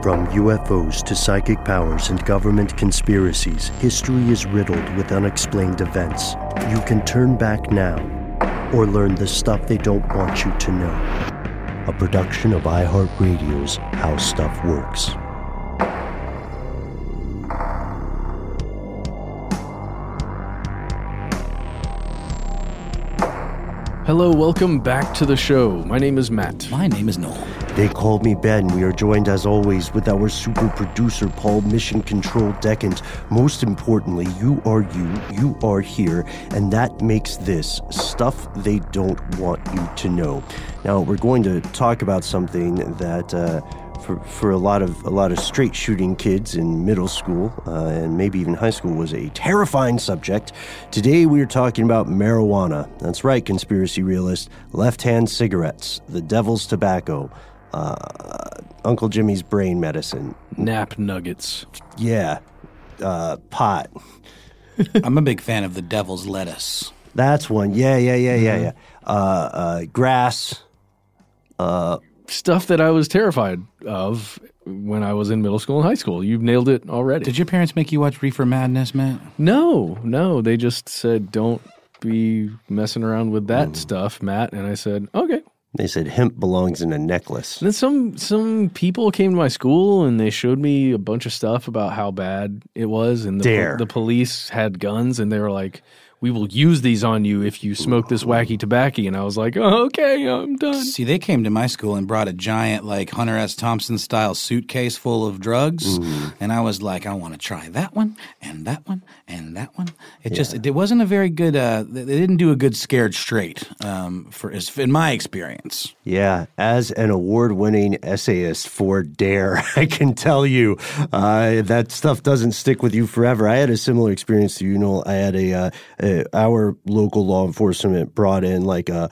From UFOs to psychic powers and government conspiracies, history is riddled with unexplained events. You can turn back now or learn the stuff they don't want you to know. A production of iHeartRadio's How Stuff Works. Hello, welcome back to the show. My name is Matt. My name is Noel. They call me Ben. We are joined as always with our super producer, Paul Mission Control Decant. Most importantly, you are here, and that makes this stuff they don't want you to know. Now, we're going to talk about something that for a lot of straight shooting kids in middle school and maybe even high school was a terrifying subject. Today we are talking about marijuana. That's right, conspiracy realist. Left-hand cigarettes, the devil's tobacco, Uncle Jimmy's brain medicine. Nap nuggets. Yeah, pot. I'm a big fan of the devil's lettuce. That's one. Yeah. Grass. Stuff that I was terrified of when I was in middle school and high school. You've nailed it already. Did your parents make you watch Reefer Madness, Matt? No. They just said, don't be messing around with that stuff, Matt. And I said, okay. They said hemp belongs in a necklace. And then some people came to my school and they showed me a bunch of stuff about how bad it was. And the police had guns and they were like, we will use these on you if you smoke this wacky tobacco. And I was like, oh, okay, I'm done. See, they came to my school and brought a giant, like, Hunter S. Thompson-style suitcase full of drugs. And I was like, I want to try that one and that one and that one. It wasn't a very good, they didn't do a good scared straight in my experience. Yeah, as an award-winning essayist for DARE, I can tell you that stuff doesn't stick with you forever. I had a similar experience to you, Noel. I had our local law enforcement brought in like a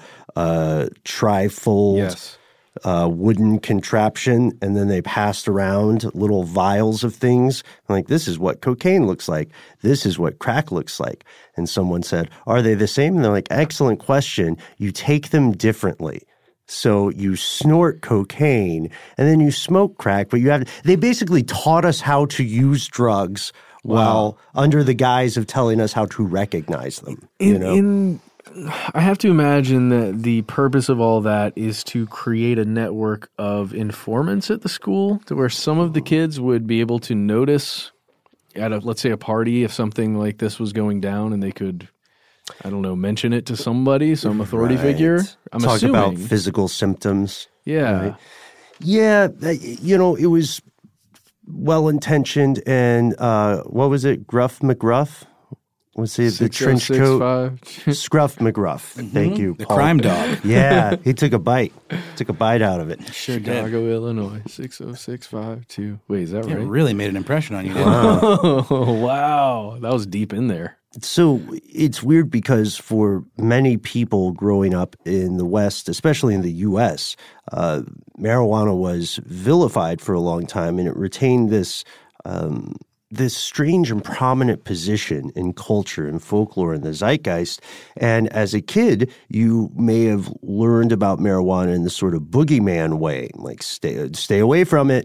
trifold wooden contraption, and then they passed around little vials of things. I'm like, this is what cocaine looks like. This is what crack looks like. And someone said, are they the same? And they're like, excellent question. You take them differently. So you snort cocaine and then you smoke crack, but they basically taught us how to use drugs while under the guise of telling us how to recognize them. I have to imagine that the purpose of all that is to create a network of informants at the school to where some of the kids would be able to notice at let's say a party if something like this was going down and they could, I don't know, mention it to somebody, some authority figure. I'm Talk assuming. about physical symptoms. Yeah. Right? Yeah, it was well-intentioned and what was it? Gruff McGruff? Was it the trench coat? Scruff McGruff. Thank you, The Paul. crime dog. Yeah, he took a bite. Took a bite out of it. Sure did. Chicago, Illinois, 60652. Wait, is that It right? really made an impression on you, didn't it? Oh, wow. That was deep in there. So it's weird because for many people growing up in the West, especially in the U.S., marijuana was vilified for a long time, and it retained this strange and prominent position in culture and folklore and the zeitgeist. And as a kid, you may have learned about marijuana in the sort of boogeyman way, like stay away from it,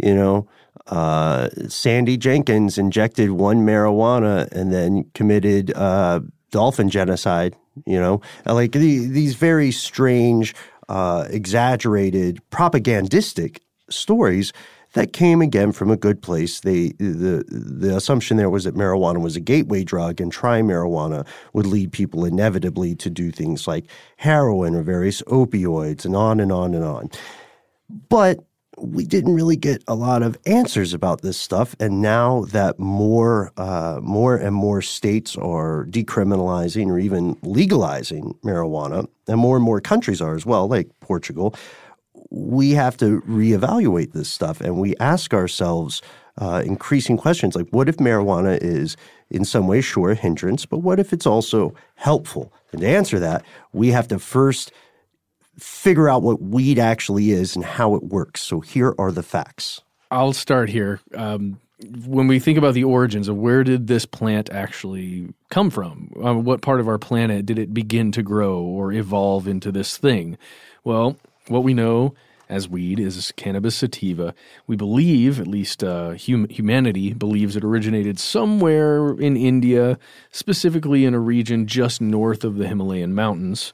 Sandy Jenkins injected one marijuana and then committed dolphin genocide, like these very strange, exaggerated, propagandistic stories that came again from a good place. The assumption there was that marijuana was a gateway drug, and trying marijuana would lead people inevitably to do things like heroin or various opioids and on and on and on. But we didn't really get a lot of answers about this stuff, and now that more and more states are decriminalizing or even legalizing marijuana, and more countries are as well, like Portugal, we have to reevaluate this stuff, and we ask ourselves increasing questions like, what if marijuana is in some way, sure, a hindrance, but what if it's also helpful? And to answer that, we have to first figure out what weed actually is and how it works. So here are the facts. I'll start here. When we think about the origins of where did this plant actually come from, what part of our planet did it begin to grow or evolve into this thing? Well, what we know as weed is cannabis sativa. We believe, at least humanity believes, it originated somewhere in India, specifically in a region just north of the Himalayan mountains.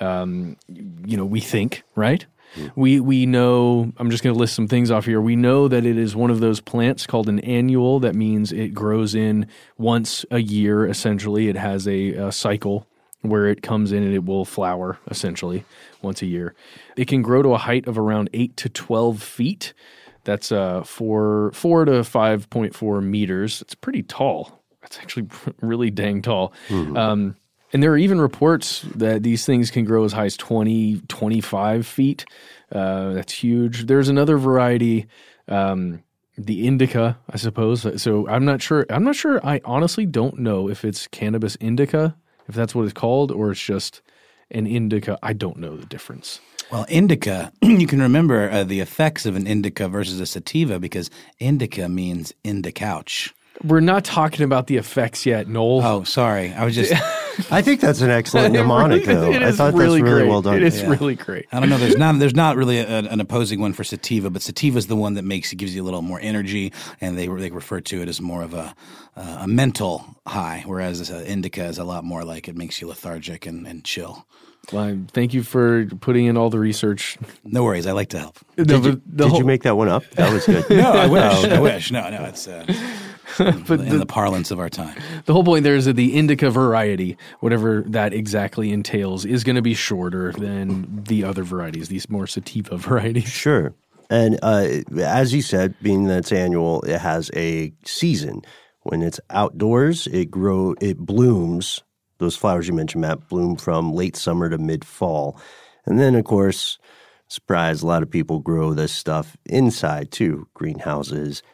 We think, right? We know, I'm just going to list some things off here. We know that it is one of those plants called an annual. That means it grows in once a year, essentially. It has a cycle where it comes in and it will flower, essentially, once a year. It can grow to a height of around 8 to 12 feet. That's 4 to 5.4 meters. It's pretty tall. It's actually really dang tall. Mm-hmm. And there are even reports that these things can grow as high as 20, 25 feet. That's huge. There's another variety, the indica, I suppose. So I'm not sure. I honestly don't know if it's cannabis indica, if that's what it's called, or it's just an indica. I don't know the difference. Well, indica, you can remember the effects of an indica versus a sativa because indica means in the couch. We're not talking about the effects yet, Noel. Oh, sorry. I was just... I think that's an excellent mnemonic, though. I thought really that's really great. well done. It is really great. I don't know. There's not really an opposing one for sativa, but sativa is the one that gives you a little more energy, and they refer to it as more of a mental high, whereas indica is a lot more like it makes you lethargic and chill. Well, thank you for putting in all the research. No worries. I like to help. Did you make that one up? That was good. No, I wish. I wish. No, it's but in the parlance of our time. The whole point there is that the indica variety, whatever that exactly entails, is going to be shorter than the other varieties, these more sativa varieties. Sure. And as you said, being that it's annual, it has a season. When it's outdoors, it blooms. Those flowers you mentioned, Matt, bloom from late summer to mid-fall. And then, of course, surprise, a lot of people grow this stuff inside, too. Greenhouses,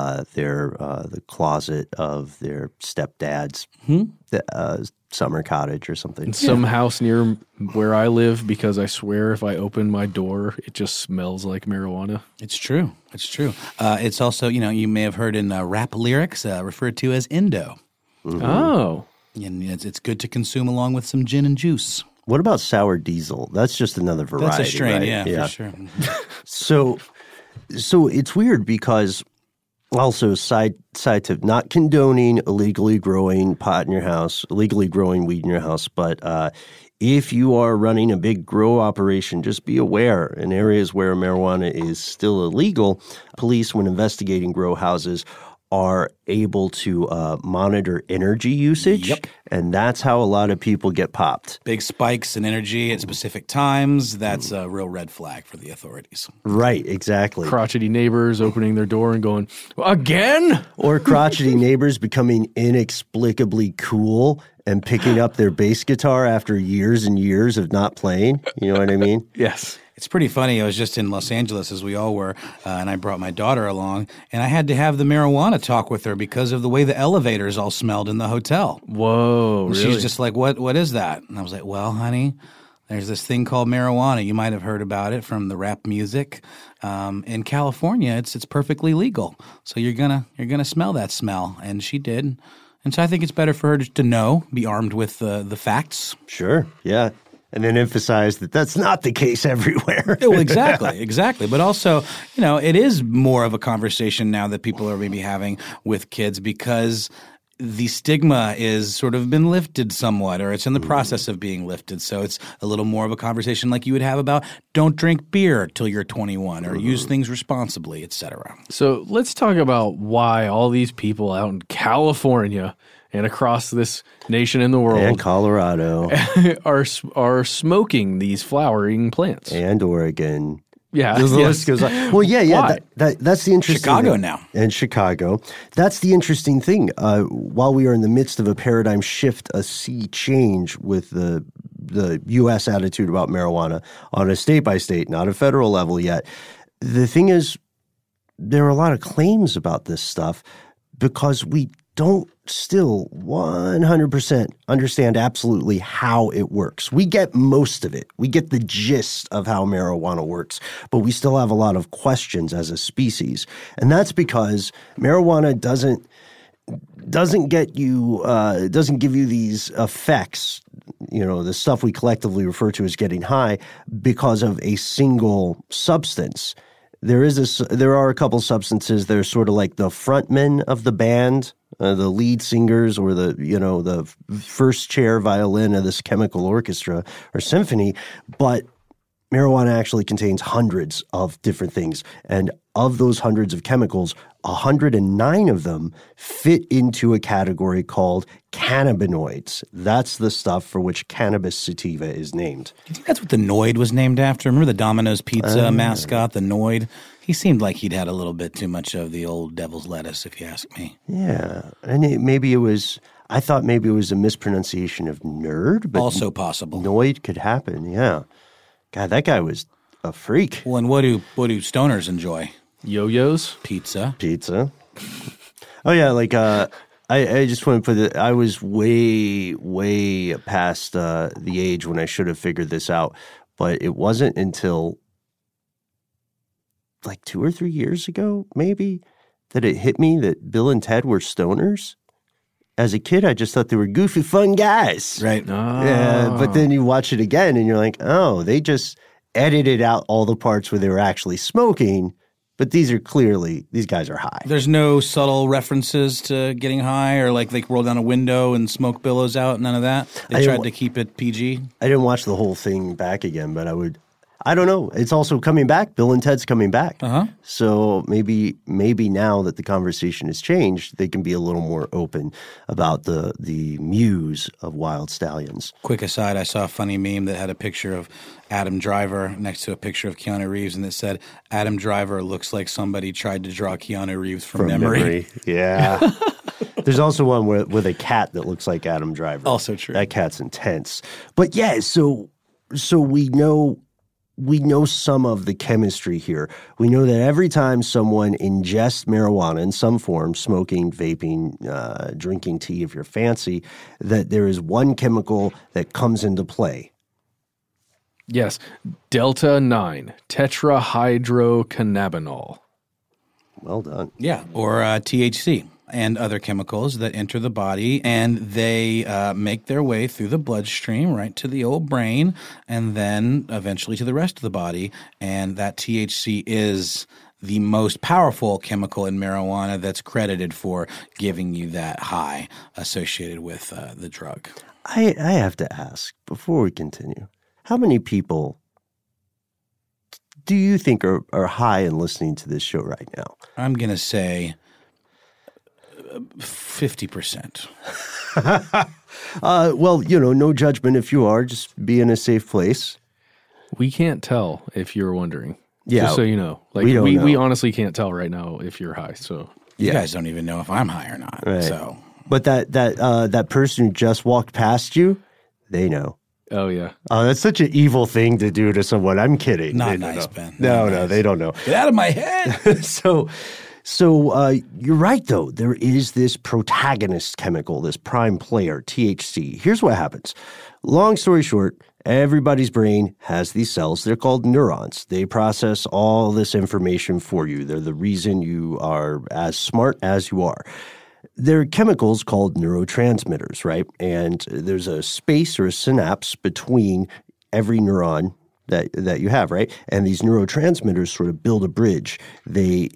the closet of their stepdad's summer cottage or something. Some house near where I live, because I swear if I open my door, it just smells like marijuana. It's true. It's true. It's also, you may have heard in rap lyrics referred to as Indo. Mm-hmm. Oh. And it's good to consume along with some gin and juice. What about sour diesel? That's just another variety. That's a strain, right? yeah, for sure. So it's weird because also side tip, not condoning illegally growing pot in your house, illegally growing weed in your house, but if you are running a big grow operation, just be aware in areas where marijuana is still illegal, police, when investigating grow houses, are able to monitor energy usage, and that's how a lot of people get popped. Big spikes in energy at specific times, that's a real red flag for the authorities. Right, exactly. Crotchety neighbors opening their door and going, again? Or crotchety neighbors becoming inexplicably cool and picking up their bass guitar after years and years of not playing. You know what I mean? Yes. It's pretty funny. I was just in Los Angeles, as we all were, and I brought my daughter along, and I had to have the marijuana talk with her because of the way the elevators all smelled in the hotel. Whoa, really? She's just like, what is that? And I was like, well, honey, there's this thing called marijuana. You might have heard about it from the rap music. In California, it's perfectly legal. So you're gonna smell that smell. And she did. And so I think it's better for her to know, be armed with the facts. Sure, yeah. And then emphasize that that's not the case everywhere. Well, exactly. But also, it is more of a conversation now that people are maybe having with kids because the stigma is sort of been lifted somewhat, or it's in the process of being lifted. So it's a little more of a conversation like you would have about don't drink beer till you're 21 or use things responsibly, etc. So let's talk about why all these people out in California and across this nation and the world and Colorado are smoking these flowering plants. And Oregon. Yeah. The list goes on. Well, yeah. That's the interesting Chicago thing. now. And Chicago. That's the interesting thing. While we are in the midst of a paradigm shift, a sea change with the U.S. attitude about marijuana on a state-by-state, not a federal level yet, the thing is there are a lot of claims about this stuff because we don't still 100% understand absolutely how it works. We get most of it. We get the gist of how marijuana works, but we still have a lot of questions as a species. And that's because marijuana doesn't get you doesn't give you these effects the stuff we collectively refer to as getting high because of a single substance. There are a couple substances that are sort of like the frontmen of the band, the lead singers, or the first chair violin of this chemical orchestra or symphony. But marijuana actually contains hundreds of different things. And of those hundreds of chemicals, 109 of them fit into a category called cannabinoids. That's the stuff for which cannabis sativa is named. Do you think that's what the Noid was named after? Remember the Domino's Pizza mascot, the Noid? He seemed like he'd had a little bit too much of the old devil's lettuce, if you ask me. Yeah. And I thought maybe it was a mispronunciation of nerd. But also possible. Noid could happen, yeah. God, that guy was a freak. Well, and what do stoners enjoy? Yo-yos? Pizza. Oh, yeah, I just want to put it, I was way, way past the age when I should have figured this out. But it wasn't until 2 or 3 years ago, maybe, that it hit me that Bill and Ted were stoners. As a kid, I just thought they were goofy, fun guys. Right. Oh. Yeah, but then you watch it again and you're like, oh, they just edited out all the parts where they were actually smoking. But these guys are high. There's no subtle references to getting high or like they roll down a window and smoke billows out, none of that? They tried to keep it PG? I didn't watch the whole thing back again, but I don't know. It's also coming back. Bill and Ted's coming back. Uh-huh. So maybe now that the conversation has changed, they can be a little more open about the muse of wild stallions. Quick aside, I saw a funny meme that had a picture of Adam Driver next to a picture of Keanu Reeves, and it said, Adam Driver looks like somebody tried to draw Keanu Reeves from memory. Yeah. There's also one with a cat that looks like Adam Driver. Also true. That cat's intense. But yeah, so we know some of the chemistry here. We know that every time someone ingests marijuana in some form, smoking, vaping, drinking tea if you're fancy, that there is one chemical that comes into play. Yes, delta-9, tetrahydrocannabinol. Well done. Yeah, or THC. And other chemicals that enter the body, and they make their way through the bloodstream right to the old brain, and then eventually to the rest of the body. And that THC is the most powerful chemical in marijuana that's credited for giving you that high associated with the drug. I have to ask, before we continue, how many people do you think are high and listening to this show right now? I'm going to say 50%. Well, no judgment if you are. Just be in a safe place. We can't tell if you're wondering. Yeah. Just so you know. We honestly can't tell right now if you're high. So you guys don't even know if I'm high or not. Right. So, but that person who just walked past you, they know. Oh, yeah. Oh, that's such an evil thing to do to someone. I'm kidding. Not nice, Ben. No, they don't know. Get out of my head. So you're right, though. There is this protagonist chemical, this prime player, THC. Here's what happens. Long story short, everybody's brain has these cells. They're called neurons. They process all this information for you. They're the reason you are as smart as you are. They're chemicals called neurotransmitters, right? And there's a space or a synapse between every neuron that you have, right? And these neurotransmitters sort of build a bridge. They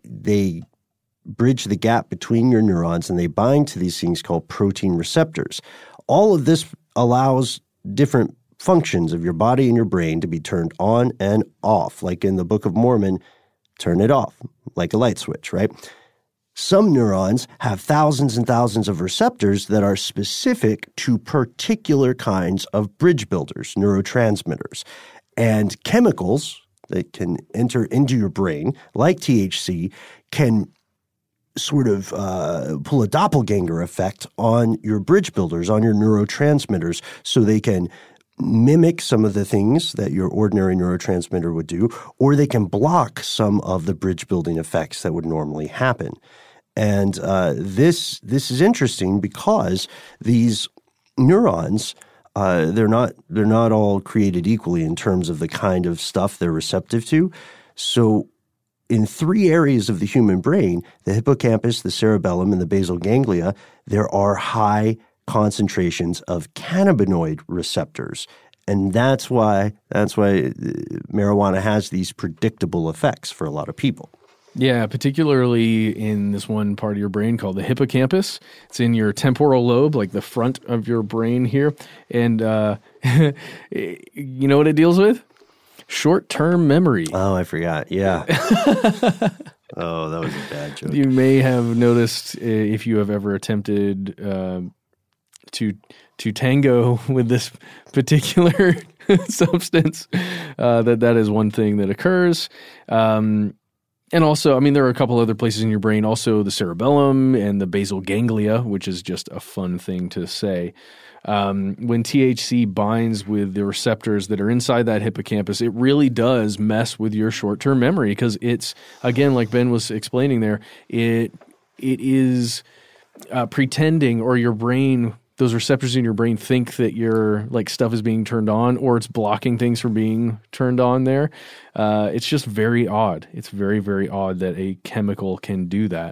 bridge the gap between your neurons, and they bind to these things called protein receptors. All of this allows different functions of your body and your brain to be turned on and off. Like in the Book of Mormon, turn it off, like a light switch, right? Some neurons have thousands and thousands of receptors that are specific to particular kinds of bridge builders, neurotransmitters. And chemicals that can enter into your brain, like THC, can sort of pull a doppelganger effect on your bridge builders, on your neurotransmitters, so they can mimic some of the things that your ordinary neurotransmitter would do, or they can block some of the bridge building effects that would normally happen. And this is interesting because these neurons, they're not all created equally in terms of the kind of stuff they're receptive to. So in 3 areas of the human brain, the hippocampus, the cerebellum, and the basal ganglia, there are high concentrations of cannabinoid receptors. And that's why marijuana has these predictable effects for a lot of people. Yeah, particularly in this one part of your brain called the hippocampus. It's in your temporal lobe, like the front of your brain here. And you know what it deals with? Short-term memory. Oh, I forgot. Yeah. Oh, that was a bad joke. You may have noticed if you have ever attempted to tango with this particular substance, that is one thing that occurs. And also, I mean, there are a couple other places in your brain, also the cerebellum and the basal ganglia, which is just a fun thing to say. When THC binds with the receptors that are inside that hippocampus, it really does mess with your short-term memory because it's, again, like Ben was explaining there, it is pretending, or your brain, those receptors in your brain think that your like stuff is being turned on, or it's blocking things from being turned on there. It's just very odd. It's very, very odd that a chemical can do that.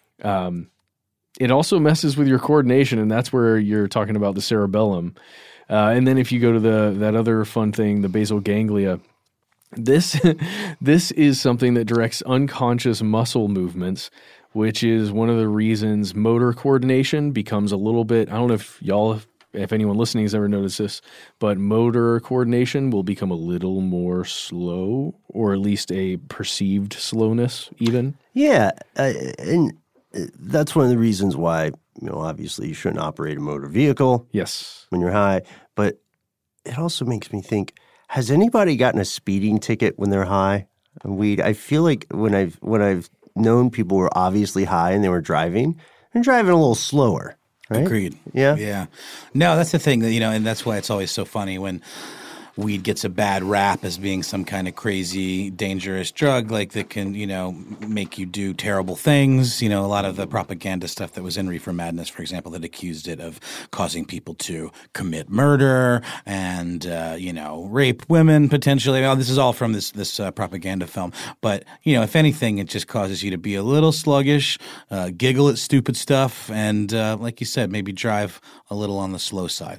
It also messes with your coordination, and that's where you're talking about the cerebellum. And then if you go to that other fun thing, the basal ganglia, this is something that directs unconscious muscle movements, which is one of the reasons motor coordination becomes a little bit, I don't know if anyone listening has ever noticed this, but motor coordination will become a little more slow, or at least a perceived slowness even. Yeah, and that's one of the reasons why, obviously you shouldn't operate a motor vehicle. Yes. When you're high. But it also makes me think, has anybody gotten a speeding ticket when they're high on weed? I feel like when I've known people who were obviously high and they were driving, they're driving a little slower. Right? Agreed. Yeah? Yeah. No, that's the thing that, and that's why it's always so funny when weed gets a bad rap as being some kind of crazy, dangerous drug, like that can, make you do terrible things. A lot of the propaganda stuff that was in Reefer Madness, for example, that accused it of causing people to commit murder and, rape women potentially. Well, this is all from this propaganda film. But, if anything, it just causes you to be a little sluggish, giggle at stupid stuff, and, like you said, maybe drive a little on the slow side.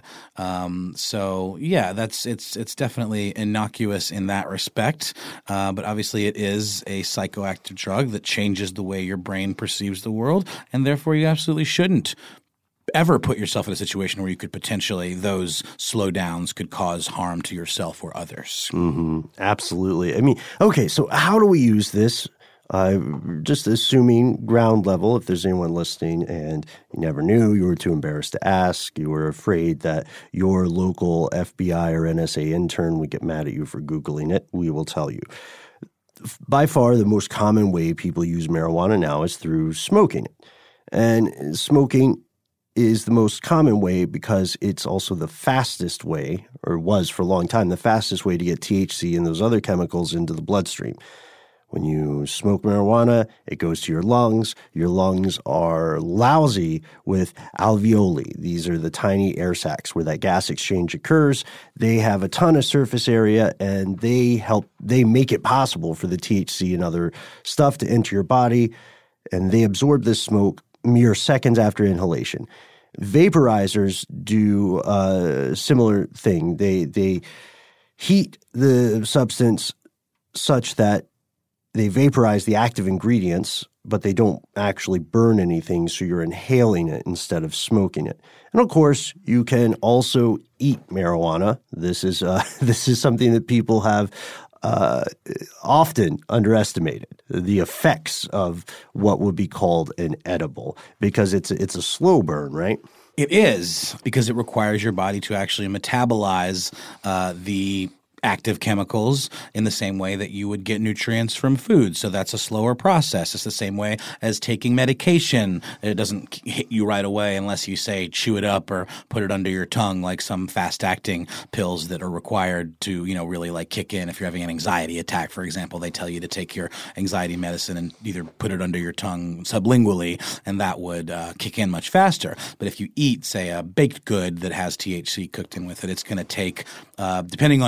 So, yeah, it's definitely innocuous in that respect, but obviously it is a psychoactive drug that changes the way your brain perceives the world, and therefore you absolutely shouldn't ever put yourself in a situation where you could potentially, those slowdowns could cause harm to yourself or others. Mm-hmm. Absolutely. I mean, okay, so how do we use this? Just assuming ground level, if there's anyone listening and you never knew, you were too embarrassed to ask, you were afraid that your local FBI or NSA intern would get mad at you for Googling it, we will tell you. By far, the most common way people use marijuana now is through smoking it. And smoking is the most common way because it's also the fastest way, or was for a long time, the fastest way to get THC and those other chemicals into the bloodstream. When you smoke marijuana, it goes to your lungs. Your lungs are lousy with alveoli. These are the tiny air sacs where that gas exchange occurs. They have a ton of surface area, and they make it possible for the THC and other stuff to enter your body, and they absorb this smoke mere seconds after inhalation. Vaporizers do a similar thing. They heat the substance such that they vaporize the active ingredients, but they don't actually burn anything, so you're inhaling it instead of smoking it. And of course, you can also eat marijuana. This is something that people have often underestimated, the effects of what would be called an edible, because it's a slow burn, right? It is, because it requires your body to actually metabolize the active chemicals in the same way that you would get nutrients from food. So that's a slower process. It's the same way as taking medication. It doesn't hit you right away unless you say chew it up or put it under your tongue, like some fast-acting pills that are required to, really like kick in. If you're having an anxiety attack, for example, they tell you to take your anxiety medicine and either put it under your tongue sublingually, and that would kick in much faster. But if you eat, say, a baked good that has THC cooked in with it, it's going to take, depending on how much food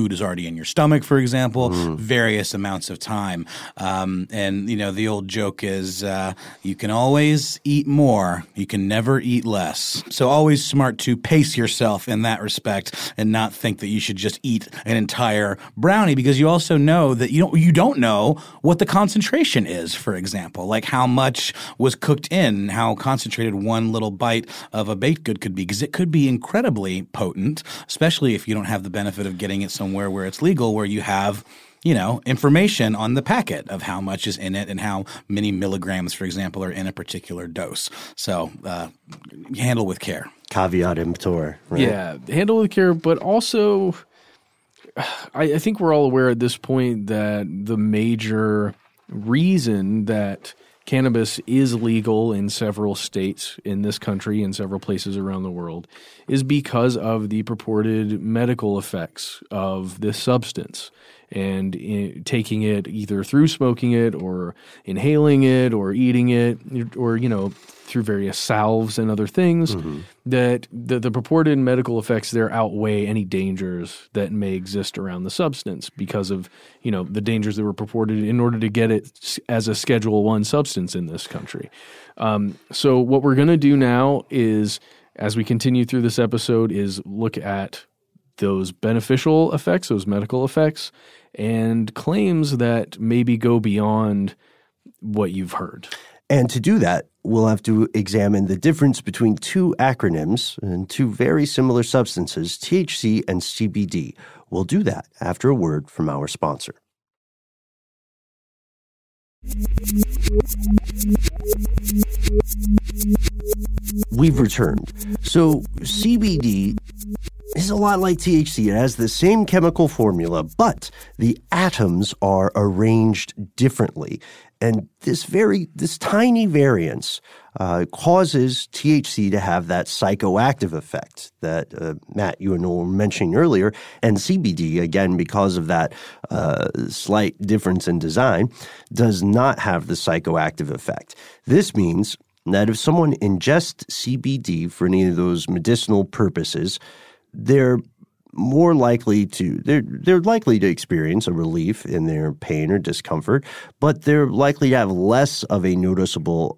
food is already in your stomach, for example, various amounts of time. And, the old joke is you can always eat more. You can never eat less. So always smart to pace yourself in that respect and not think that you should just eat an entire brownie, because you also know that you don't know what the concentration is, for example, like how much was cooked in, how concentrated one little bite of a baked good could be, because it could be incredibly potent, especially if you don't have the benefit of getting it somewhere where it's legal, where you have information on the packet of how much is in it and how many milligrams, for example, are in a particular dose. So handle with care. Caveat emptor. Right? Yeah, handle with care, but also I think we're all aware at this point that the major reason that cannabis is legal in several states in this country and several places around the world is because of the purported medical effects of this substance. And taking it either through smoking it or inhaling it or eating it or, through various salves and other things, that the purported medical effects there outweigh any dangers that may exist around the substance because of, the dangers that were purported in order to get it as a Schedule I substance in this country. So what we're going to do now is, as we continue through this episode, is look at those beneficial effects, those medical effects, and claims that maybe go beyond what you've heard. And to do that, we'll have to examine the difference between two acronyms and two very similar substances, THC and CBD. We'll do that after a word from our sponsor. We've returned. So CBD is a lot like THC. It has the same chemical formula, but the atoms are arranged differently. And this tiny variance causes THC to have that psychoactive effect that Matt, you and Noel were mentioning earlier, and CBD, again, because of that slight difference in design, does not have the psychoactive effect. This means that if someone ingests CBD for any of those medicinal purposes, they're likely to experience a relief in their pain or discomfort, but they're likely to have less of a noticeable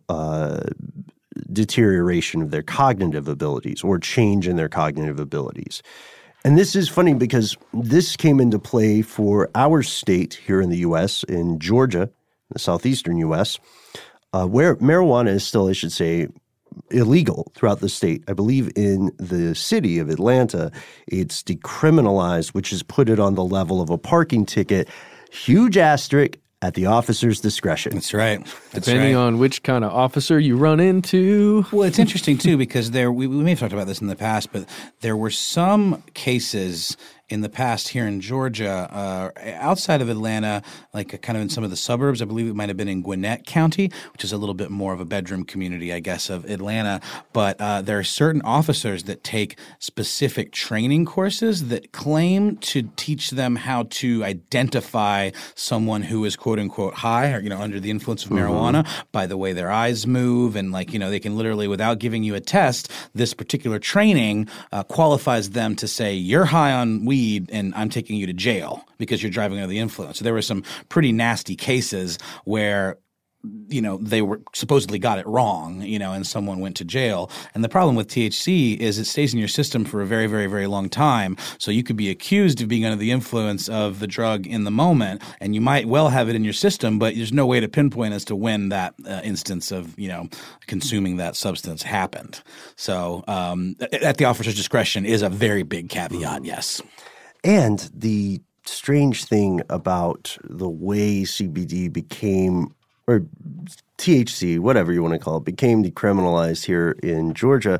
deterioration of their cognitive abilities or change in their cognitive abilities. And this is funny because this came into play for our state here in the U.S., in Georgia, the southeastern U.S., where marijuana is still, I should say, illegal throughout the state. I believe in the city of Atlanta, it's decriminalized, which has put it on the level of a parking ticket. Huge asterisk at the officer's discretion. That's right. Depending on which kind of officer you run into. Well, it's interesting, too, because we may have talked about this in the past, but there were some cases in the past here in Georgia, outside of Atlanta, like kind of in some of the suburbs. I believe it might have been in Gwinnett County, which is a little bit more of a bedroom community, I guess, of Atlanta. But there are certain officers that take specific training courses that claim to teach them how to identify someone who is quote unquote high or, under the influence of marijuana by the way their eyes move. And they can literally, without giving you a test, this particular training qualifies them to say, you're high on weed and I'm taking you to jail because you're driving under the influence. So there were some pretty nasty cases where they were supposedly got it wrong, and someone went to jail. And the problem with THC is it stays in your system for a very, very, very long time. So you could be accused of being under the influence of the drug in the moment, and you might well have it in your system, but there's no way to pinpoint as to when that instance of, consuming that substance happened. So at the officer's discretion is a very big caveat, yes. And the strange thing about the way CBD became, or THC, whatever you want to call it, became decriminalized here in Georgia.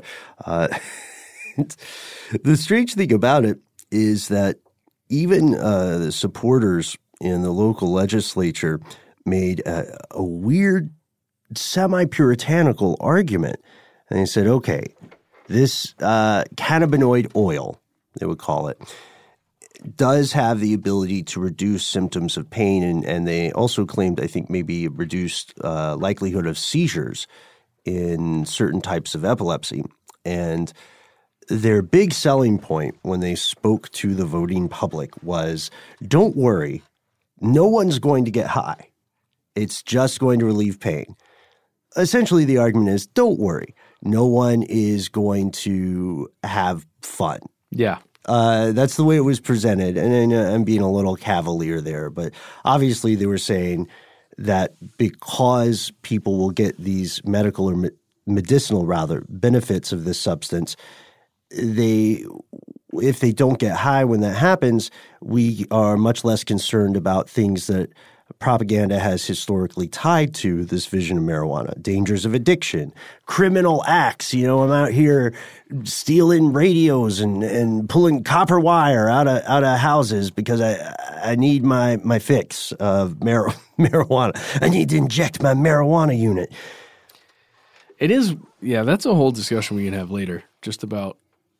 The strange thing about it is that even the supporters in the local legislature made a weird semi-puritanical argument. And they said, okay, this cannabinoid oil, they would call it, does have the ability to reduce symptoms of pain, and they also claimed, I think, maybe reduced likelihood of seizures in certain types of epilepsy. And their big selling point when they spoke to the voting public was, don't worry, no one's going to get high. It's just going to relieve pain. Essentially, the argument is, don't worry, no one is going to have fun. Yeah. That's the way it was presented. And I'm being a little cavalier there, but obviously they were saying that because people will get these medical or medicinal, rather, benefits of this substance, if they don't get high when that happens, we are much less concerned about things that propaganda has historically tied to this vision of marijuana. Dangers of addiction, criminal acts. You know, I'm out here stealing radios and pulling copper wire out of houses because I need my fix of marijuana. I need to inject my marijuana unit. It is, yeah, that's a whole discussion we can have later, just about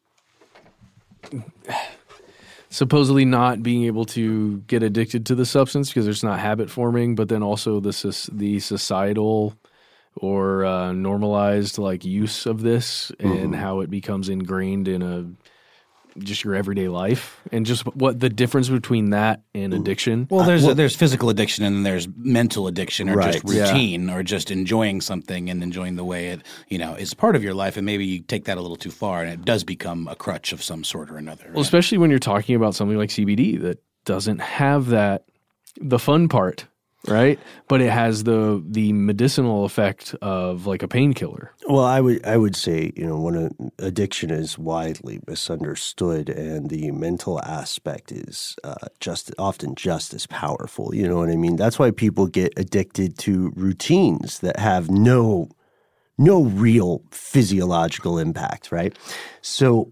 supposedly not being able to get addicted to the substance because it's not habit forming, but then also the societal or normalized like use of this and how it becomes ingrained in just your everyday life, and just what the difference between that and addiction. Well, there's physical addiction and then there's mental addiction, or just routine, or just enjoying something and enjoying the way it, is part of your life, and maybe you take that a little too far and it does become a crutch of some sort or another. Well, especially when you're talking about something like CBD that doesn't have the fun part, right? But it has the medicinal effect of like a painkiller. Well, I would say, when addiction is widely misunderstood, and the mental aspect is often just as powerful. You know what I mean? That's why people get addicted to routines that have no real physiological impact, right? So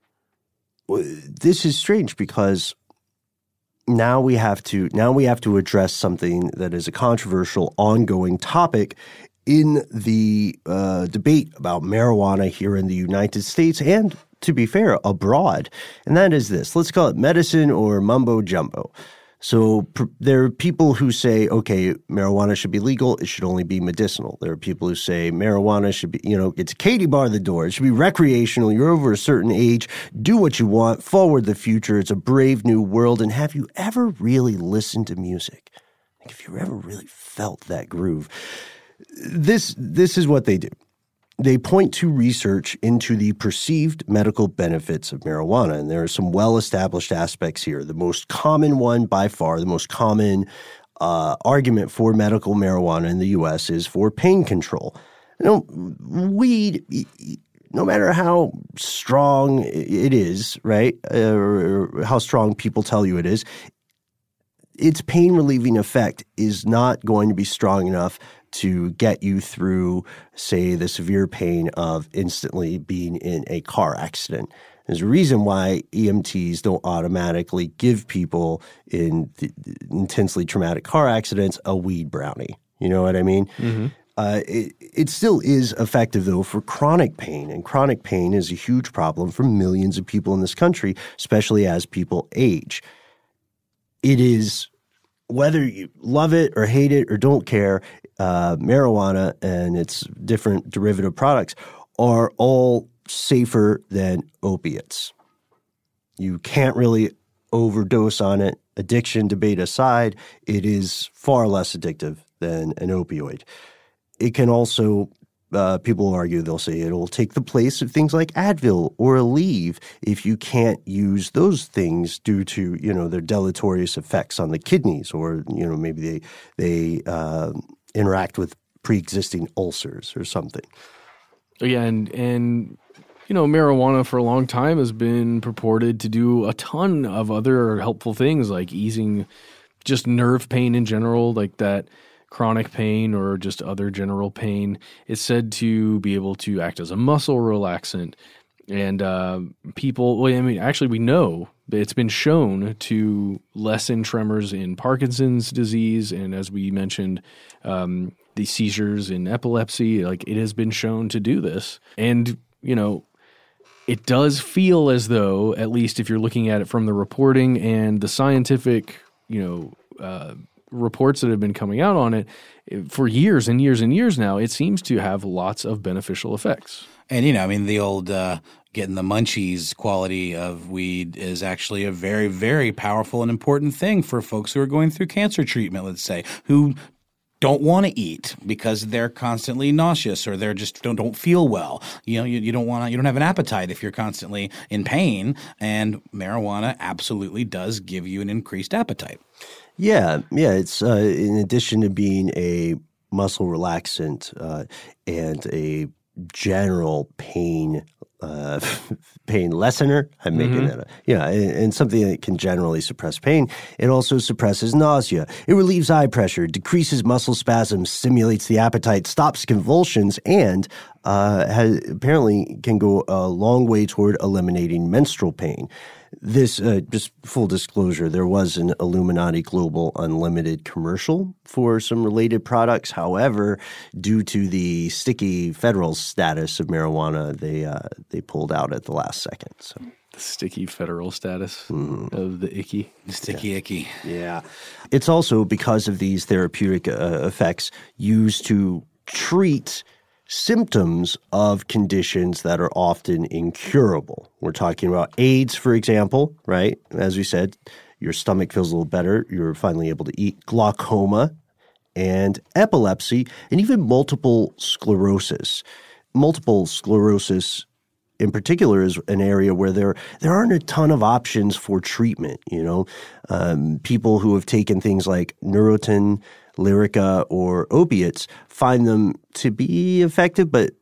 this is strange because now we have to address something that is a controversial, ongoing topic in the debate about marijuana here in the United States and, to be fair, abroad. And that is this. Let's call it medicine or mumbo jumbo. So there are people who say, okay, marijuana should be legal. It should only be medicinal. There are people who say marijuana should be, it's a Katie bar the door. It should be recreational. You're over a certain age. Do what you want. Forward the future. It's a brave new world. And have you ever really listened to music? Like, have you ever really felt that groove? This is what they do. They point to research into the perceived medical benefits of marijuana, and there are some well-established aspects here. The most common one, by far, the most common argument for medical marijuana in the U.S. is for pain control. Weed, no matter how strong it is, right, or how strong people tell you it is, its pain-relieving effect is not going to be strong enough to get you through, say, the severe pain of instantly being in a car accident. There's a reason why EMTs don't automatically give people in intensely traumatic car accidents a weed brownie. You know what I mean? Mm-hmm. It still is effective, though, for chronic pain. And chronic pain is a huge problem for millions of people in this country, especially as people age. It is, whether you love it or hate it or don't care, marijuana and its different derivative products are all safer than opiates. You can't really overdose on it. Addiction debate aside, it is far less addictive than an opioid. It can also, people argue, they'll say it'll take the place of things like Advil or Aleve if you can't use those things due to, their deleterious effects on the kidneys, or, maybe they interact with pre-existing ulcers or something. Yeah, and marijuana for a long time has been purported to do a ton of other helpful things, like easing just nerve pain in general, like that chronic pain or just other general pain. It's said to be able to act as a muscle relaxant. And actually we know that it's been shown to lessen tremors in Parkinson's disease. And as we mentioned, the seizures in epilepsy, like it has been shown to do this. And, it does feel as though, at least if you're looking at it from the reporting and the scientific, reports that have been coming out on it for years and years and years now, it seems to have lots of beneficial effects. And, you know, I mean, the old getting the munchies quality of weed is actually a very, very powerful and important thing for folks who are going through cancer treatment, let's say, who don't want to eat because they're constantly nauseous or they're just don't feel well. You know, you don't have an appetite if you're constantly in pain, and marijuana absolutely does give you an increased appetite. Yeah. It's in addition to being a muscle relaxant and a general pain lessener. I'm making that up. Yeah, and something that can generally suppress pain. It also suppresses nausea. It relieves eye pressure, decreases muscle spasms, stimulates the appetite, stops convulsions, and apparently can go a long way toward eliminating menstrual pain. This, just full disclosure, there was an Illuminati Global Unlimited commercial for some related products. However, due to the sticky federal status of marijuana, they pulled out at the last second. So The sticky federal status of the icky. The sticky icky. Yeah. It's also because of these therapeutic effects used to treat symptoms of conditions that are often incurable. We're talking about AIDS, for example, right? As we said, your stomach feels a little better. You're finally able to eat. Glaucoma and epilepsy and even multiple sclerosis. Multiple sclerosis in particular is an area where there aren't a ton of options for treatment, you know. People who have taken things like Neurontin, Lyrica, or opiates find them to be effective, but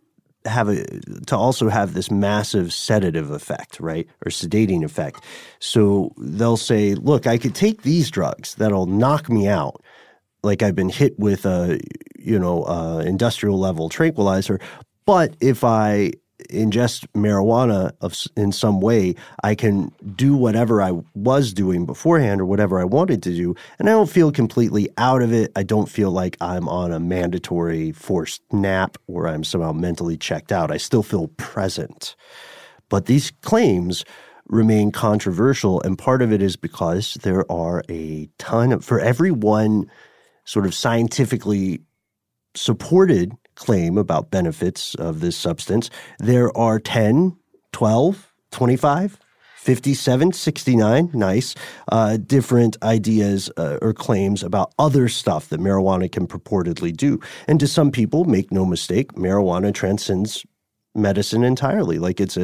to also have this massive sedative effect, right, or sedating effect. So they'll say, look, I could take these drugs that'll knock me out, like I've been hit with a, industrial level tranquilizer, but if I ingest marijuana in some way, I can do whatever I was doing beforehand or whatever I wanted to do, and I don't feel completely out of it. I don't feel like I'm on a mandatory forced nap or I'm somehow mentally checked out. I still feel present. But these claims remain controversial, and part of it is because there are a ton of, for every one sort of scientifically supported claim about benefits of this substance, there are 10, 12, 25, 57, 69, nice, different ideas or claims about other stuff that marijuana can purportedly do. And to some people, make no mistake, marijuana transcends medicine entirely. Like it's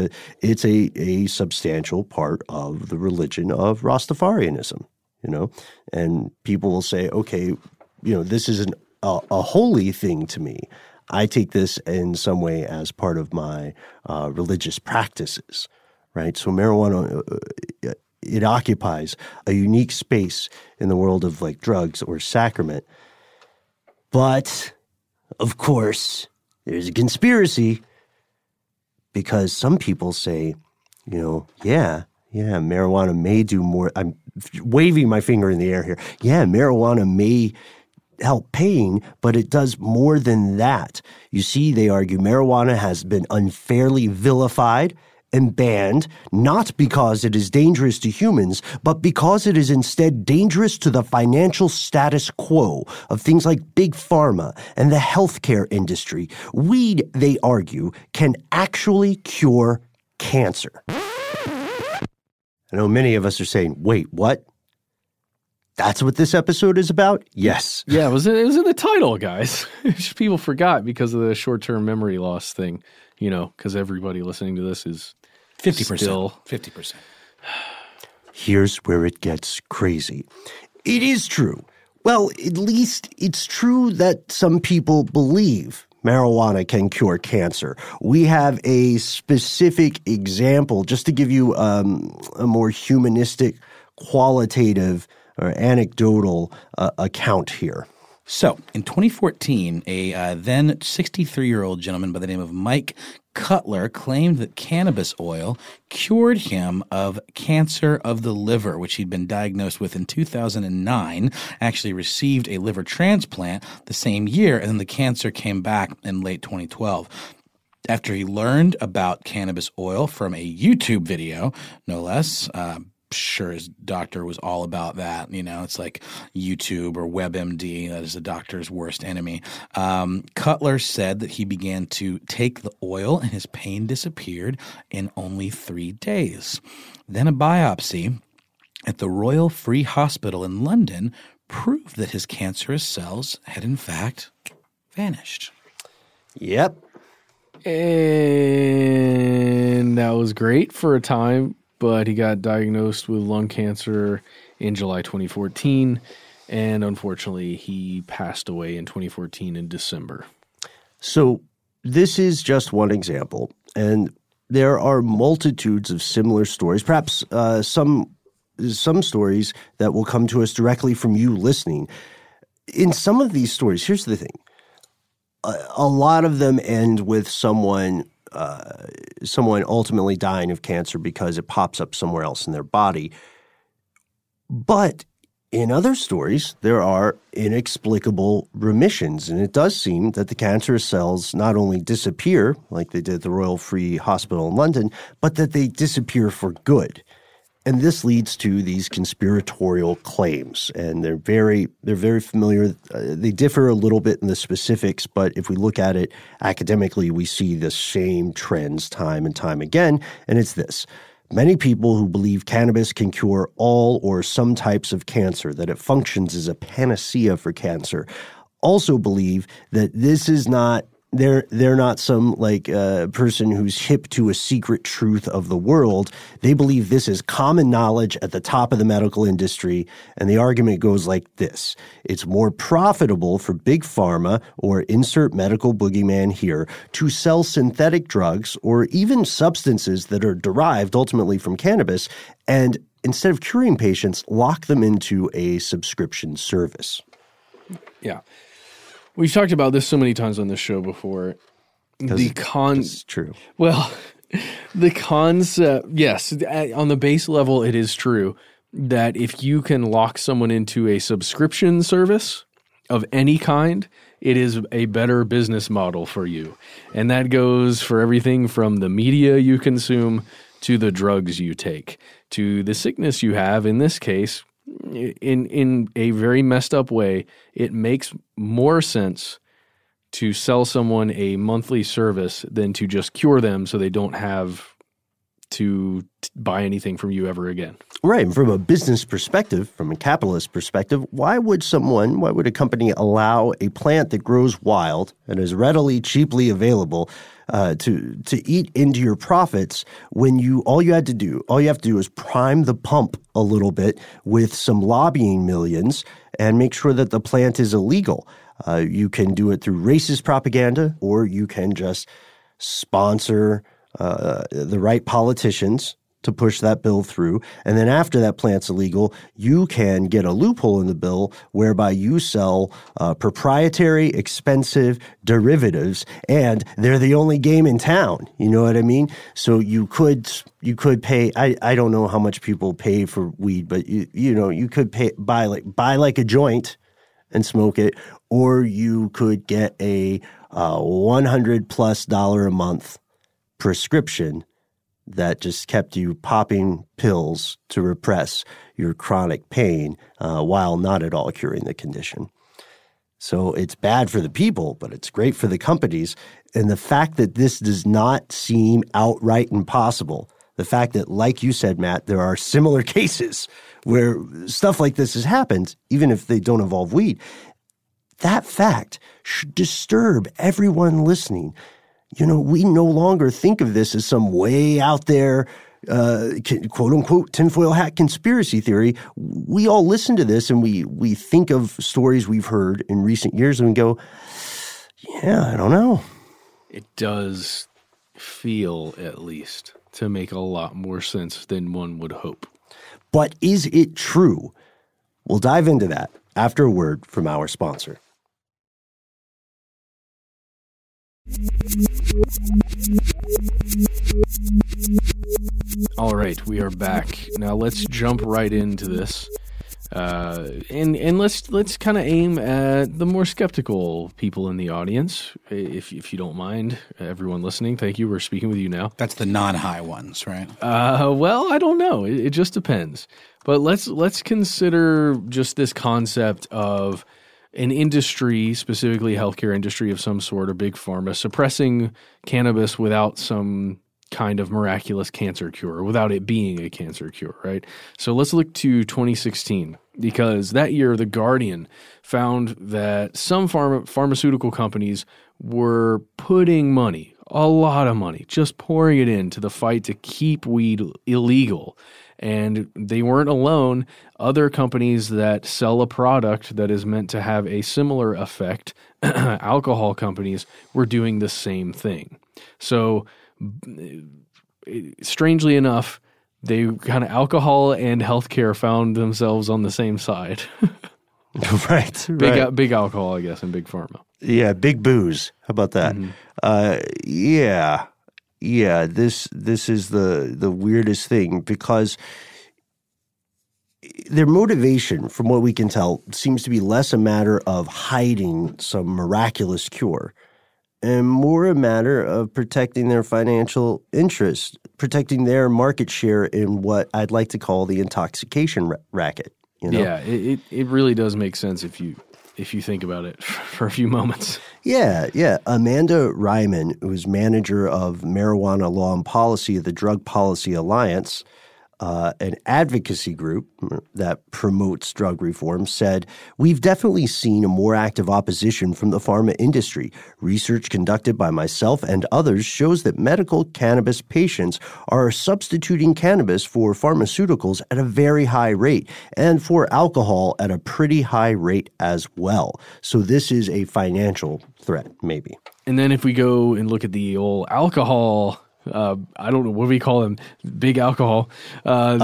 a substantial part of the religion of Rastafarianism, and people will say, okay, this is a holy thing to me. I take this in some way as part of my religious practices, right? So marijuana, it occupies a unique space in the world of like drugs or sacrament. But, of course, there's a conspiracy because some people say, marijuana may do more. I'm waving my finger in the air here. Yeah, marijuana may help pain, but it does more than that. You see, they argue marijuana has been unfairly vilified and banned, not because it is dangerous to humans, but because it is instead dangerous to the financial status quo of things like big pharma and the healthcare industry. Weed, they argue, can actually cure cancer. I know many of us are saying, wait, what? That's what this episode is about? Yes. Yeah, it was in the title, guys. People forgot because of the short-term memory loss thing, because everybody listening to this is 50%. Still 50%. Here's where it gets crazy. It is true. Well, at least it's true that some people believe marijuana can cure cancer. We have a specific example, just to give you a more humanistic, qualitative, or anecdotal account here. So, in 2014, a then 63-year-old gentleman by the name of Mike Cutler claimed that cannabis oil cured him of cancer of the liver, which he'd been diagnosed with in 2009, actually received a liver transplant the same year, and then the cancer came back in late 2012. After he learned about cannabis oil from a YouTube video, no less, sure his doctor was all about that. It's like YouTube or WebMD. That is the doctor's worst enemy. Cutler said that he began to take the oil and his pain disappeared in only 3 days. Then a biopsy at the Royal Free Hospital in London proved that his cancerous cells had in fact vanished. Yep. And that was great for a time, but he got diagnosed with lung cancer in July 2014, and unfortunately he passed away in 2014 in December. So this is just one example, and there are multitudes of similar stories, perhaps some stories that will come to us directly from you listening. In some of these stories, here's the thing. A lot of them end with someone ultimately dying of cancer because it pops up somewhere else in their body. But in other stories, there are inexplicable remissions, and it does seem that the cancerous cells not only disappear, like they did at the Royal Free Hospital in London, but that they disappear for good. And this leads to these conspiratorial claims, and they're very familiar. They differ a little bit in the specifics, but if we look at it academically, we see the same trends time and time again, and it's this. Many people who believe cannabis can cure all or some types of cancer, that it functions as a panacea for cancer, also believe that this is not they're not some person who's hip to a secret truth of the world. They believe this is common knowledge at the top of the medical industry, and the argument goes like this. It's more profitable for big pharma, or insert medical boogeyman here, to sell synthetic drugs or even substances that are derived ultimately from cannabis, and instead of curing patients, lock them into a subscription service. Yeah. We've talked about this so many times on this show before. It's true. Well, the concept, yes, on the base level, it is true that if you can lock someone into a subscription service of any kind, it is a better business model for you. And that goes for everything from the media you consume to the drugs you take, to the sickness you have. In this case, in a very messed up way, it makes more sense to sell someone a monthly service than to just cure them so they don't have to buy anything from you ever again. Right. From a business perspective, from a capitalist perspective, why would a company allow a plant that grows wild and is readily, cheaply available to eat into your profits when all you have to do is prime the pump a little bit with some lobbying millions and make sure that the plant is illegal? You can do it through racist propaganda, or you can just sponsor the right politicians to push that bill through. And then after that plant's illegal, you can get a loophole in the bill whereby you sell proprietary, expensive derivatives, and they're the only game in town. You know what I mean? So you could pay, I don't know how much people pay for weed, but you could buy like a joint and smoke it, or you could get a $100+ a month prescription that just kept you popping pills to repress your chronic pain while not at all curing the condition. So it's bad for the people, but it's great for the companies. And the fact that this does not seem outright impossible, the fact that, like you said, Matt, there are similar cases where stuff like this has happened, even if they don't involve weed, that fact should disturb everyone listening. We no longer think of this as some way out there, quote-unquote, tinfoil hat conspiracy theory. We all listen to this and we think of stories we've heard in recent years and we go, yeah, I don't know. It does feel, at least, to make a lot more sense than one would hope. But is it true? We'll dive into that after a word from our sponsor. All right, we are back. Now let's jump right into this. And let's kind of aim at the more skeptical people in the audience, if you don't mind, everyone listening. Thank you. We're speaking with you now. That's the non-high ones, right? Well, I don't know. It just depends. But let's consider just this concept of an industry, specifically a healthcare industry of some sort, or big pharma, suppressing cannabis without some kind of miraculous cancer cure, without it being a cancer cure, right? So let's look to 2016, because that year The Guardian found that some pharmaceutical companies were putting money, a lot of money, just pouring it into the fight to keep weed illegal. And they weren't alone. Other companies that sell a product that is meant to have a similar effect, alcohol companies, were doing the same thing. So strangely enough, they kind of alcohol and healthcare found themselves on the same side. Right. Big alcohol, I guess, and big pharma. Yeah, big booze. How about that? Yeah. This is the weirdest thing, because their motivation, from what we can tell, seems to be less a matter of hiding some miraculous cure and more a matter of protecting their financial interests, protecting their market share in what I'd like to call the intoxication racket. You know? Yeah, it really does make sense if you think about it for a few moments. Yeah. Amanda Ryman, who is manager of marijuana law and policy of the Drug Policy Alliance, an advocacy group that promotes drug reform, said, "We've definitely seen a more active opposition from the pharma industry. Research conducted by myself and others shows that medical cannabis patients are substituting cannabis for pharmaceuticals at a very high rate, and for alcohol at a pretty high rate as well. So this is a financial threat, maybe." And then if we go and look at the old alcohol, I don't know, what do we call them? Big alcohol. The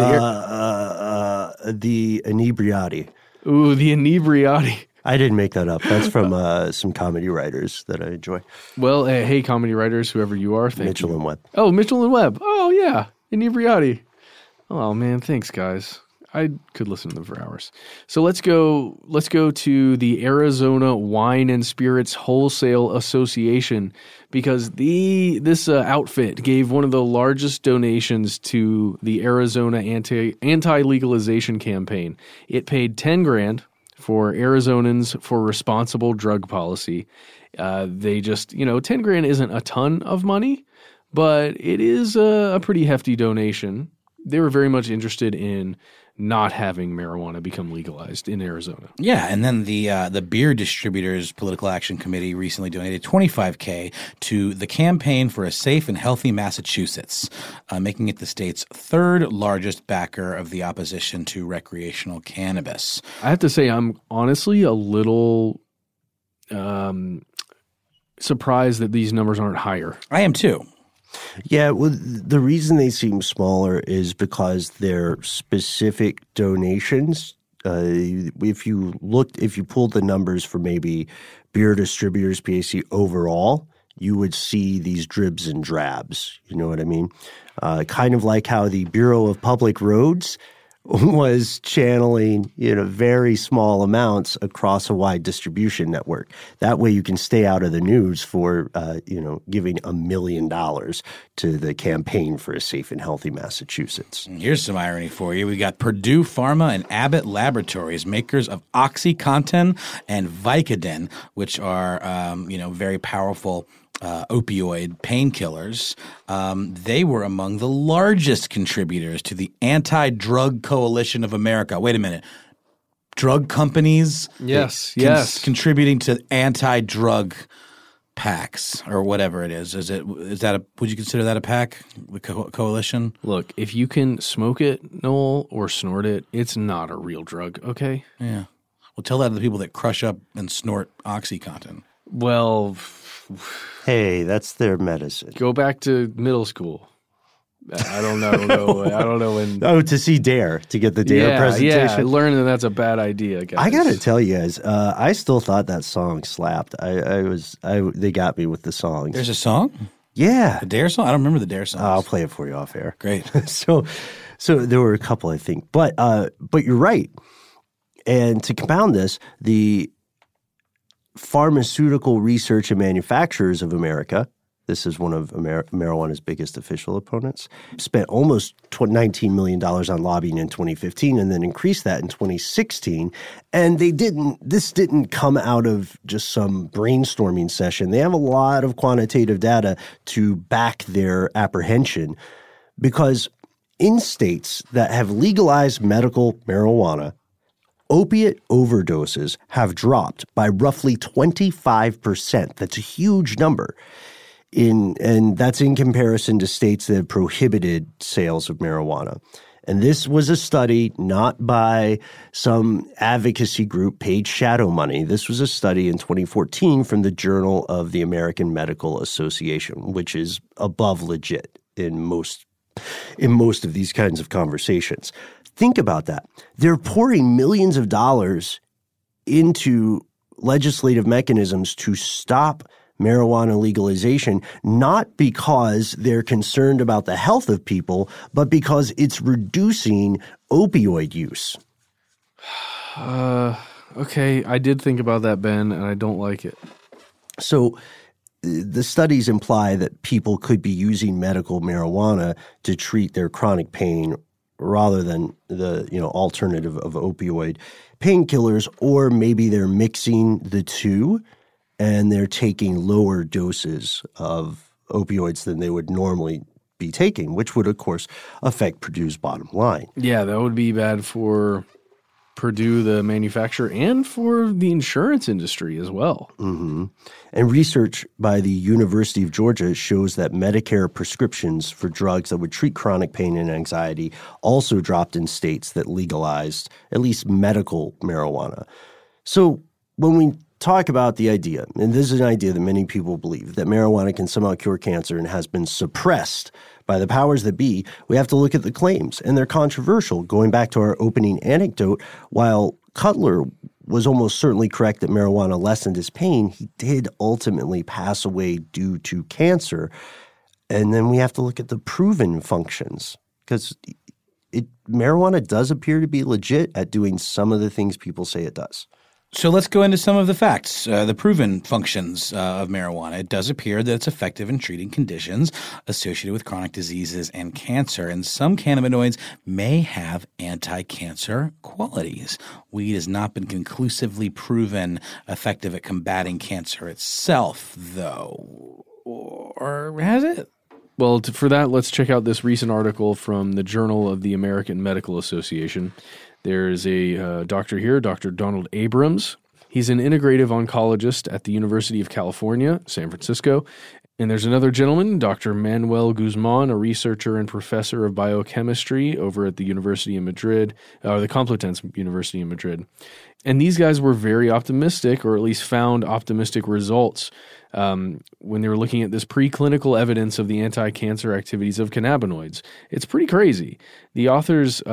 inebriati. Ooh, the inebriati. I didn't make that up. That's from some comedy writers that I enjoy. Well, hey, comedy writers, whoever you are, thank Mitchell you. and Webb. Oh, Mitchell and Webb. Oh, yeah, inebriati. Oh, man, thanks, guys. I could listen to them for hours. So let's go to the Arizona Wine and Spirits Wholesale Association, because this outfit gave one of the largest donations to the Arizona anti-legalization campaign. It paid $10,000 for Arizonans for responsible drug policy. They just, $10,000 isn't a ton of money, but it is a pretty hefty donation. They were very much interested in not having marijuana become legalized in Arizona. Yeah, and then the Beer Distributors Political Action Committee recently donated $25,000 to the Campaign for a Safe and Healthy Massachusetts, making it the state's third largest backer of the opposition to recreational cannabis. I have to say, I'm honestly a little surprised that these numbers aren't higher. I am too. Yeah, well, the reason they seem smaller is because they're specific donations. If you pulled the numbers for maybe Beer Distributors PAC overall, you would see these dribs and drabs. You know what I mean? Kind of like how the Bureau of Public Roads was channeling, very small amounts across a wide distribution network. That way you can stay out of the news for, giving $1 million to the Campaign for a Safe and Healthy Massachusetts. Here's some irony for you. We got Purdue Pharma and Abbott Laboratories, makers of OxyContin and Vicodin, which are, very powerful opioid painkillers. They were among the largest contributors to the Anti-Drug Coalition of America. Wait a minute. Drug companies? Yes. Contributing to anti-drug PACs or whatever it is. Would you consider that a PAC, the coalition? Look, if you can smoke it, Noel, or snort it, it's not a real drug, okay? Yeah. Well, tell that to the people that crush up and snort OxyContin. Well, hey, that's their medicine. Go back to middle school. I don't know. I don't know when. Oh, to see DARE, to get the DARE presentation. Yeah, I learned that that's a bad idea, guys. I gotta tell you guys, I still thought that song slapped. They got me with the songs. There's a song? Yeah, the DARE song. I don't remember the DARE song. I'll play it for you off air. Great. So there were a couple, I think, but you're right. And to compound this, the Pharmaceutical Research and Manufacturers of America, this is one of marijuana's biggest official opponents, spent almost $19 million on lobbying in 2015 and then increased that in 2016. And this didn't come out of just some brainstorming session. They have a lot of quantitative data to back their apprehension, because in states that have legalized medical marijuana, opiate overdoses have dropped by roughly 25%. That's a huge number. And that's in comparison to states that have prohibited sales of marijuana. And this was a study not by some advocacy group paid shadow money. This was a study in 2014 from the Journal of the American Medical Association, which is above legit in most of these kinds of conversations. Think about that. They're pouring millions of dollars into legislative mechanisms to stop marijuana legalization, not because they're concerned about the health of people, but because it's reducing opioid use. Okay, I did think about that, Ben, and I don't like it. So the studies imply that people could be using medical marijuana to treat their chronic pain rather than the alternative of opioid painkillers, or maybe they're mixing the two and they're taking lower doses of opioids than they would normally be taking, which would, of course, affect Purdue's bottom line. Yeah, that would be bad for Purdue, the manufacturer, and for the insurance industry as well. Mm-hmm. And research by the University of Georgia shows that Medicare prescriptions for drugs that would treat chronic pain and anxiety also dropped in states that legalized at least medical marijuana. So when we talk about the idea, and this is an idea that many people believe, that marijuana can somehow cure cancer and has been suppressed by the powers that be, we have to look at the claims, and they're controversial. Going back to our opening anecdote, while Cutler was almost certainly correct that marijuana lessened his pain, he did ultimately pass away due to cancer. And then we have to look at the proven functions, because marijuana does appear to be legit at doing some of the things people say it does. So let's go into some of the facts, the proven functions of marijuana. It does appear that it's effective in treating conditions associated with chronic diseases and cancer, and some cannabinoids may have anti-cancer qualities. Weed has not been conclusively proven effective at combating cancer itself, though. Or has it? Well, for that, let's check out this recent article from the Journal of the American Medical Association. There's a doctor here, Dr. Donald Abrams. He's an integrative oncologist at the University of California, San Francisco. And there's another gentleman, Dr. Manuel Guzman, a researcher and professor of biochemistry over at the University of Madrid, or the Complutense University in Madrid. And these guys were very optimistic, or at least found optimistic results when they were looking at this preclinical evidence of the anti-cancer activities of cannabinoids. It's pretty crazy. The authors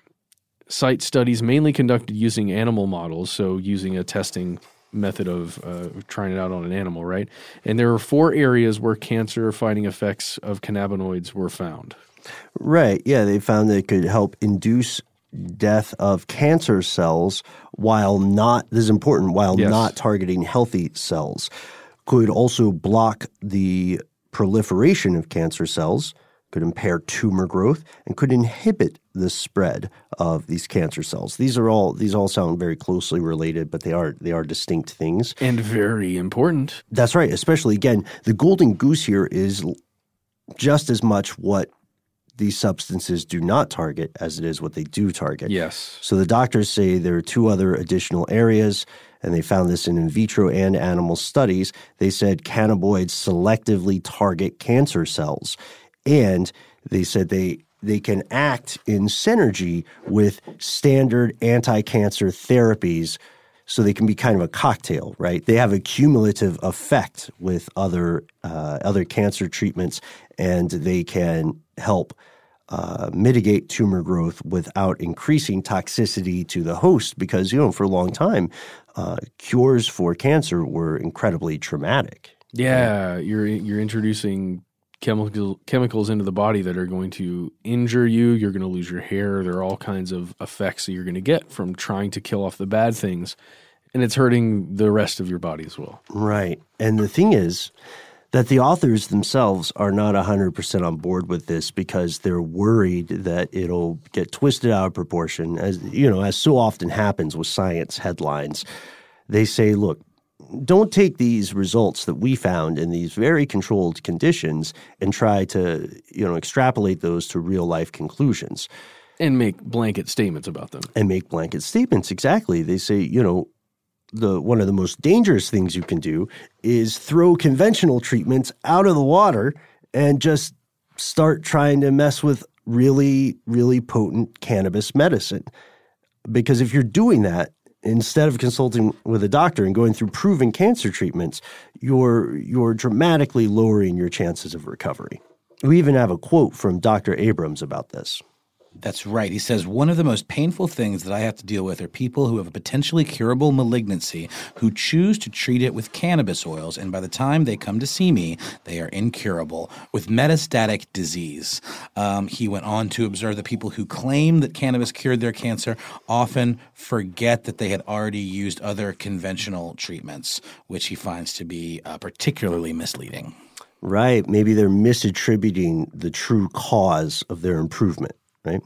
cite studies mainly conducted using animal models, so using a testing method of trying it out on an animal, right? And there were 4 areas where cancer-fighting effects of cannabinoids were found. Right. Yeah, they found that it could help induce death of cancer cells while not, this is important, while not targeting healthy cells. Could also block the proliferation of cancer cells, could impair tumor growth, and could inhibit the spread of these cancer cells. These all sound very closely related, but they are distinct things. And very important. That's right. Especially, again, the golden goose here is just as much what these substances do not target as it is what they do target. Yes. So the doctors say there are 2 other additional areas, and they found this in vitro and animal studies. They said cannabinoids selectively target cancer cells. And they said they can act in synergy with standard anti-cancer therapies, so they can be kind of a cocktail, right? They have a cumulative effect with other cancer treatments, and they can help mitigate tumor growth without increasing toxicity to the host, because, for a long time, cures for cancer were incredibly traumatic. Yeah, you're introducing chemicals into the body that are going to injure you. You're going to lose your hair. There are all kinds of effects that you're going to get from trying to kill off the bad things, and it's hurting the rest of your body as well. Right. And the thing is that the authors themselves are not 100% on board with this because they're worried that it'll get twisted out of proportion, as so often happens with science headlines. They say, look, don't take these results that we found in these very controlled conditions and try to, extrapolate those to real life conclusions. And make blanket statements about them. And make blanket statements, exactly. They say, one of the most dangerous things you can do is throw conventional treatments out of the water and just start trying to mess with really, really potent cannabis medicine. Because if you're doing that, instead of consulting with a doctor and going through proven cancer treatments, you're dramatically lowering your chances of recovery. We even have a quote from Dr. Abrams about this. That's right. He says, one of the most painful things that I have to deal with are people who have a potentially curable malignancy who choose to treat it with cannabis oils, and by the time they come to see me, they are incurable with metastatic disease. He went on to observe that people who claim that cannabis cured their cancer often forget that they had already used other conventional treatments, which he finds to be particularly misleading. Right. Maybe they're misattributing the true cause of their improvement. Right.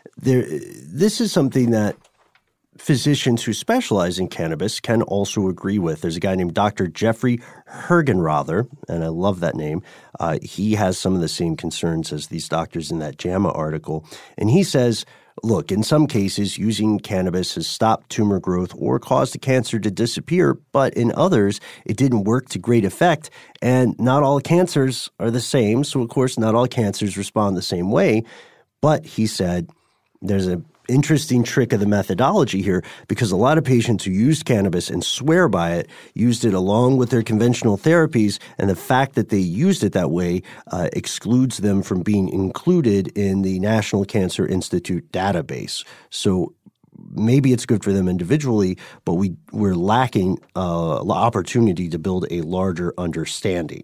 This is something that physicians who specialize in cannabis can also agree with. There's a guy named Dr. Jeffrey Hergenrother, and I love that name. He has some of the same concerns as these doctors in that JAMA article. And he says, look, in some cases, using cannabis has stopped tumor growth or caused the cancer to disappear, but in others, it didn't work to great effect. And not all cancers are the same. So, of course, not all cancers respond the same way. But he said there's an interesting trick of the methodology here because a lot of patients who used cannabis and swear by it used it along with their conventional therapies, and the fact that they used it that way excludes them from being included in the National Cancer Institute database. So maybe it's good for them individually, but we're lacking opportunity to build a larger understanding.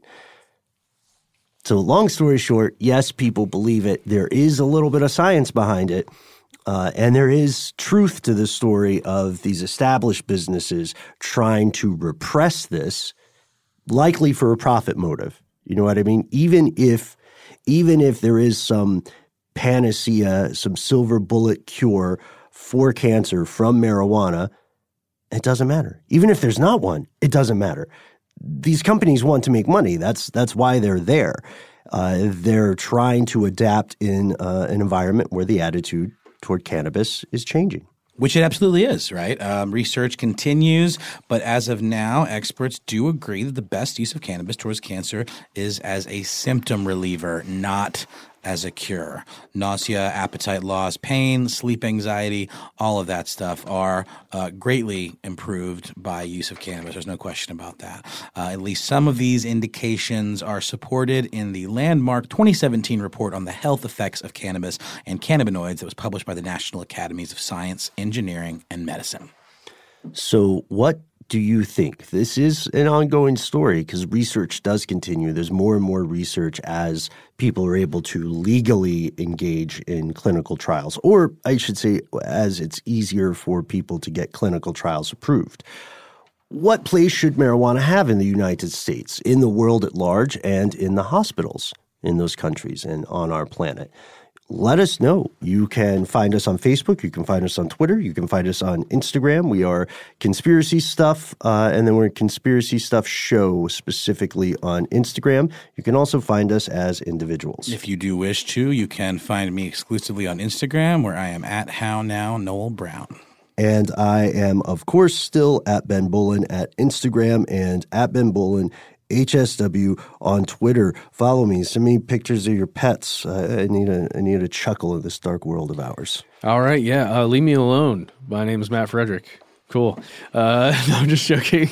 So long story short, yes, people believe it. There is a little bit of science behind it. And there is truth to the story of these established businesses trying to repress this, likely for a profit motive. You know what I mean? Even if there is some panacea, some silver bullet cure for cancer from marijuana, it doesn't matter. Even if there's not one, it doesn't matter. These companies want to make money. That's why they're there. They're trying to adapt in an environment where the attitude toward cannabis is changing. Which it absolutely is, right? Research continues, but as of now, experts do agree that the best use of cannabis towards cancer is as a symptom reliever, not as a cure. Nausea, appetite loss, pain, sleep anxiety, all of that stuff are greatly improved by use of cannabis. There's no question about that. At least some of these indications are supported in the landmark 2017 report on the health effects of cannabis and cannabinoids that was published by the National Academies of Science, Engineering, and Medicine. So what do you think? This is an ongoing story because research does continue. There's more and more research as people are able to legally engage in clinical trials, or I should say as it's easier for people to get clinical trials approved. What place should marijuana have in the United States, in the world at large, and in the hospitals in those countries and on our planet? Let us know. You can find us on Facebook. You can find us on Twitter. You can find us on Instagram. We are Conspiracy Stuff, and then we're Conspiracy Stuff Show specifically on Instagram. You can also find us as individuals. If you do wish to, you can find me exclusively on Instagram, where I am at HowNowNoelBrown. And I am, of course, still at Ben Bowlin at Instagram and at Ben Bowlin HSW on Twitter. Follow me. Send me pictures of your pets. I need a chuckle in this dark world of ours. All right. Yeah. Leave me alone. My name is Matt Frederick. Cool. No, I'm just joking.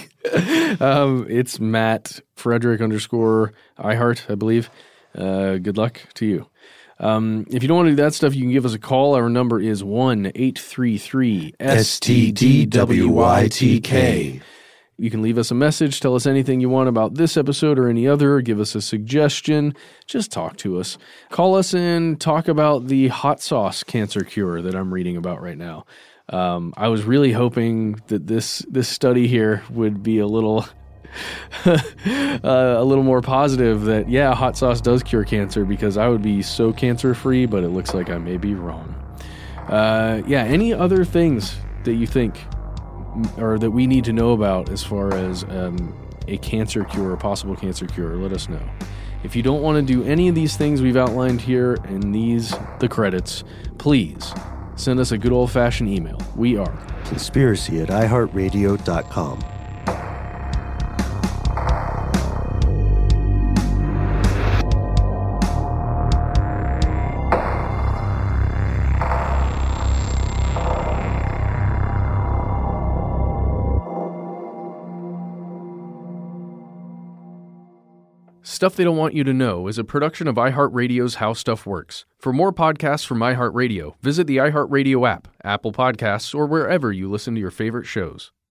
It's Matt Frederick _iHeart, I believe. Good luck to you. If you don't want to do that stuff, you can give us a call. Our number is 1-833-STDWYTK. You can leave us a message, tell us anything you want about this episode or any other, give us a suggestion, just talk to us. Call us and talk about the hot sauce cancer cure that I'm reading about right now. I was really hoping that this study here would be a little more positive that, yeah, hot sauce does cure cancer, because I would be so cancer-free, but it looks like I may be wrong. Any other things that you think or that we need to know about as far as a cancer cure, a possible cancer cure, let us know. If you don't want to do any of these things we've outlined here and the credits, please send us a good old-fashioned email. We are conspiracy@iheartradio.com. Stuff They Don't Want You to Know is a production of iHeartRadio's How Stuff Works. For more podcasts from iHeartRadio, visit the iHeartRadio app, Apple Podcasts, or wherever you listen to your favorite shows.